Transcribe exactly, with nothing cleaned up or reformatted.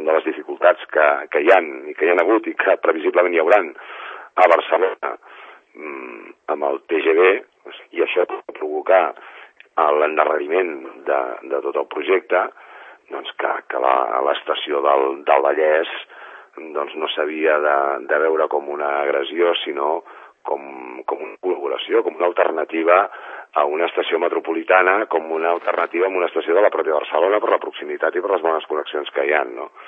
són de les dificultats que, que hi han i que hi ha hagut i que previsiblement hi hauran a Barcelona mmm, amb el T G V, i això pot provocar l'endarreriment de, de tot el projecte, doncs que, que l'estació del, del Vallès doncs no s'havia de, de veure com una agressió, sinó com, com una col·laboració, com una alternativa a una estació metropolitana, com una alternativa a una estació de la pròpia Barcelona per la proximitat i per les bones connexions que hi ha, no?